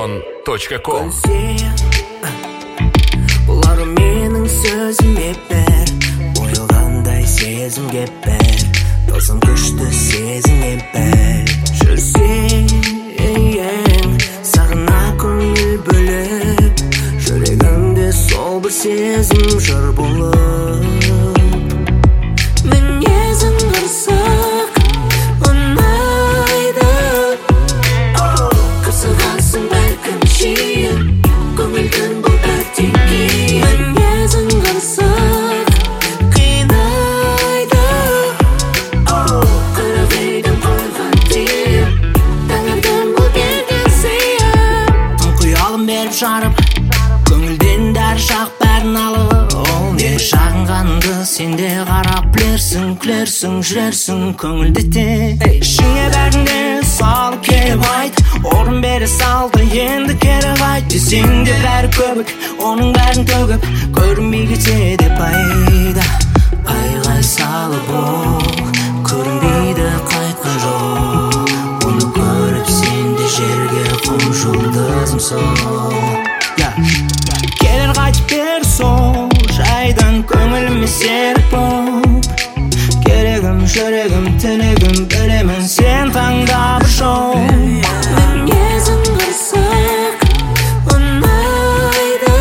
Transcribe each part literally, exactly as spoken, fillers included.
Ozon точка ком. Бұлары менің сөзіме бер, ойылғандай сезімге бер, тылсым күшті сезімге бер. Жүрсең сағына көңіл бөліп, жүрегімде сол бір сезім жыр болып. Мінезің ырзық ұнайды, қырсығансың бәлкім жиі, көңілдің бұл бәттен кейін. Мінезің ырзық қинайды, қырғидың қойған тиіп, таңырдың бұл берген сыйып. Тұңқиялым беріп жарып, көңілден дәр шақ бәрін алып. Ол не шағынғанды сенде қарап білерсің, күлерсің, жүрерсің көңілді де. Ішіңе бәрінде салып келіп айт, орын бере салды енді кері қайт. Десең де бәрі көбік, оның бәрін төгіп, көрінбей кетсе де пайда. Айғай салып ол, көрінбейді қайтқан жол. Оны көріп сен де жерге құм жұлдызым сол. Келер қайтып бер сол жайдан көңіліме серік боп. Керегім, жүрегім, тілегім, білемін сен таңдап жол. Мінезің ырзық ұнайды,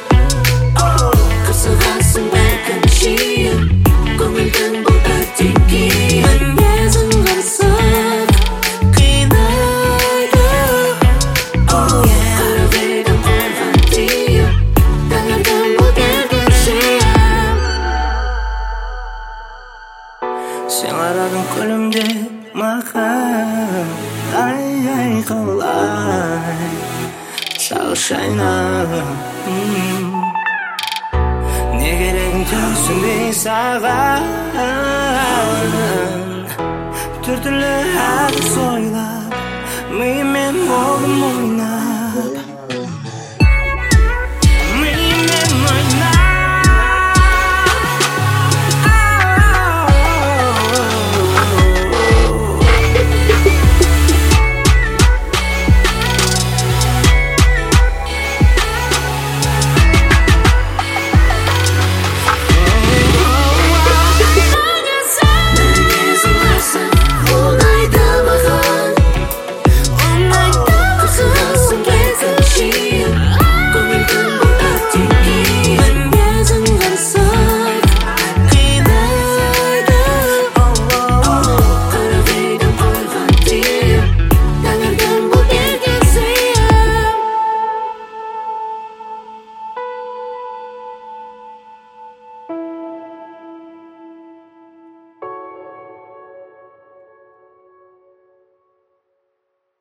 қырсығансың бәлкім жиі, көңілдің бұл бәттен кейін. Мінезің ырзық қинайды, қырғидың қойған тиіп, таңырдың бұл берген сыйып. Сен қарадың күлімдеп маған, ай-ай қалай шал шайнап. Не керегін түсінбей саған, түр-түрлі әдіс ойлап, миыммен болдым